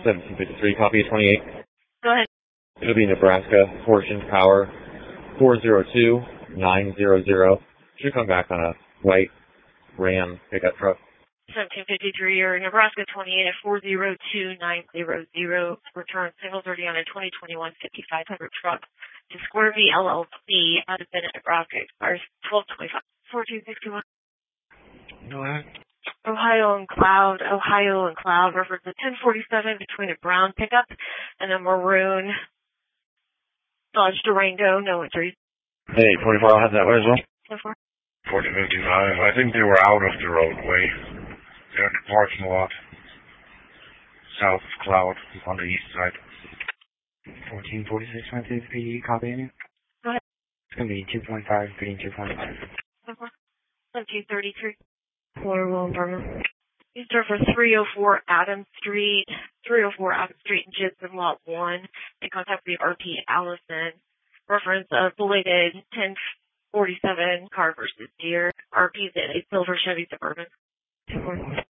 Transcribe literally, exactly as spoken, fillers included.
seventeen fifty-three, copy twenty-eight. Go ahead. It'll be Nebraska, Fortune Power, four zero two nine zero zero. Should come back on a white Ram pickup truck. seventeen fifty-three, or Nebraska twenty-eight at four zero two nine zero zero. Return signals already on a twenty twenty-one fifty-five hundred truck to Square V L L C out of Bennett, Nebraska. Expires twelve twenty-five. fourteen sixty-one. Go ahead. Ohio and Cloud, Ohio and Cloud, reference a ten forty-seven between a brown pickup and a maroon Dodge Durango, no entries. Hey, twenty-four, I'll have that way as well. So far. fourteen fifty-five, I think they were out of the roadway. They're in the parking lot. South of Cloud, on the east side. fourteen forty-six, Francis, P D, copy any? Go ahead. It's going to be two point five, green two point five. So far. seventeen thirty-three. Florida Will Burger. Used her for three oh four Adams Street, three oh four Adams Street in Gibson, Lot one. In contact with R P Allison. Reference of belated ten forty-seven car versus Deer. R P's in a silver Chevy Suburban.